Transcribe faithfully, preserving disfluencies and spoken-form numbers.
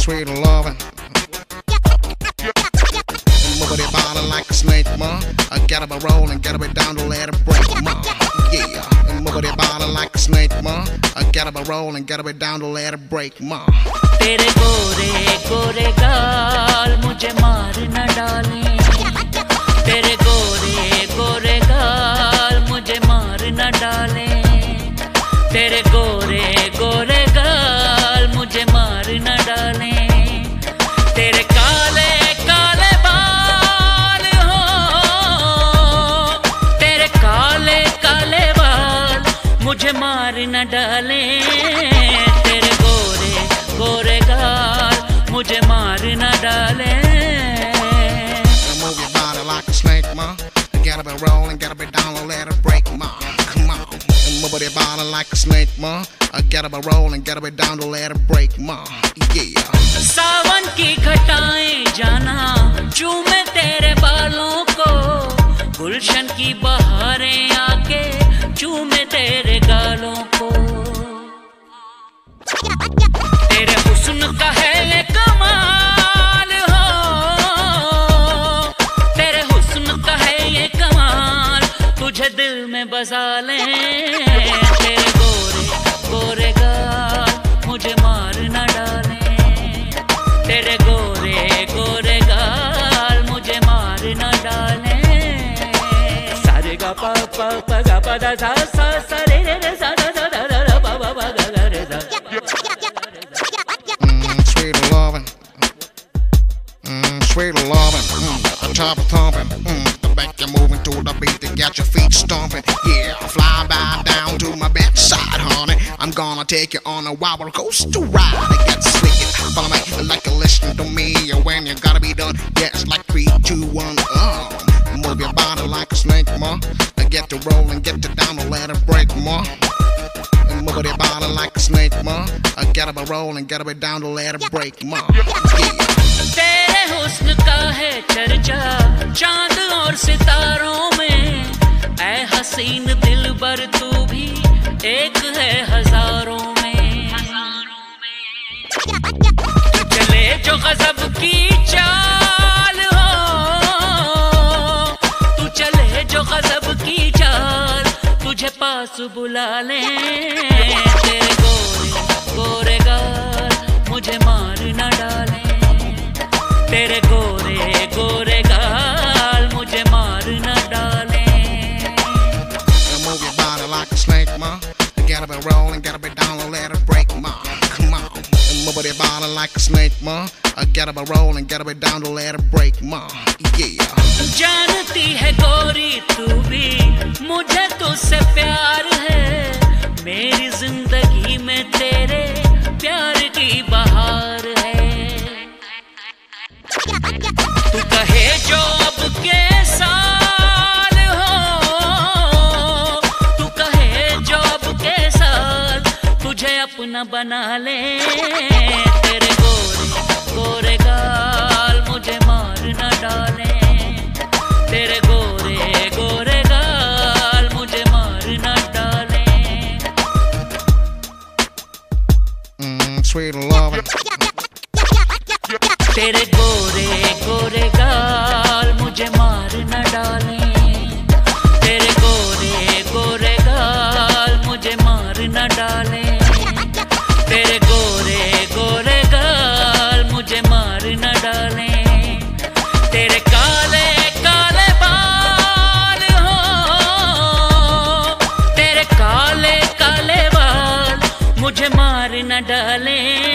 sweet loving. Move it body like a snake, ma. I get up and roll and get up and down to let it break, ma. Yeah. And move it body like a snake, ma. I get up and roll and get up and down to let it break, ma. तेरे गोरे गोरे गाल मुझे मार न डाले, तेरे गोरे गोरे गाल मुझे मार न डाले, तेरे गोरे गोरे गाल मुझे मार न डाले, तेरे काले काले बाल हो, तेरे काले काले बाल मुझे मार न डाले, तेरे गोरे गोरे गाल मुझे मार न डाले. Move your body like a snake, ma. Get up and roll and get up and down and let it break, ma. Come on. And move your body like a snake, ma. Get up and roll and get up and down to let it break, ma. Yeah. सावन की घटाएं जाना चूमे तेरे बालों को, गुलशन की बहारें आके चूमे तेरे गालों को, तेरे हुस्न का है ये कमाल हो, तेरे हुस्न का है ये कमाल, तुझे दिल में बसा ले, तेरे गोरे गोरे गाल मुझे मार न डाले, तेरे गोरे गोरे गाल मुझे मार न डाले. सारे गा पा पा पा गा पा दा सा सा सा रे रे रे सा दा दा दा दा पा पा पा गा गा रे सा. Sweet loving, mm, sweet loving, mm, the top of thumping, mm, the back you're moving to the beat that got your feet stomping. Yeah, fly by down to my bedside, honey. I'm gonna take you on a wild coaster ride. It gets slick, follow me like you listen to me. When you gotta be done, yeah, it's like three, two, one. Oh, move your body like a snake, ma. Get to roll and get to down and let it break, ma. Move your body like a snake, ma. Get up and roll and get up and down to let it break, ma. Yeah. तेरे हुस्न का है चर्चा चांद और सितारों में, ऐ हसीन दिलबर तू भी एक है हजारों में, चले जो गजब की चाल हो, तू चले जो गजब की चाल, तुझे पास बुला ले, तेरे गोरे गोरे गाल मुझे मार न डाले, तेरे गोरे गोरे गाल मुझे मार न डाले. Move your body like a snake, ma. Get up and roll and get up and down and let it break, ma. Come on. Move your body like a snake, ma. Get up and roll and get up and down to let it break, ma. Yeah. जानती है गोरी तू भी मुझे तुझसे प्यार है, मेरी जिंदगी में तेरे प्यार की बहार है, तू कहे जो अब के साल हो, तू कहे जो अब के साल, तुझे अपना बना ले, तेरे गोरे गोरे गाल मुझे मार न डाले, तेरे गोरे गोरे गाल मुझे मार न डाले. Mm, sweet loving. तेरे गोरे गोरे गाल मुझे मार न डाले, तेरे गोरे गोरे गाल मुझे मार न डाले, तेरे गोरे गोरे गाल मुझे मार न डाले, तेरे काले काले बाल हो, तेरे काले काले बाल मुझे मार न डाले.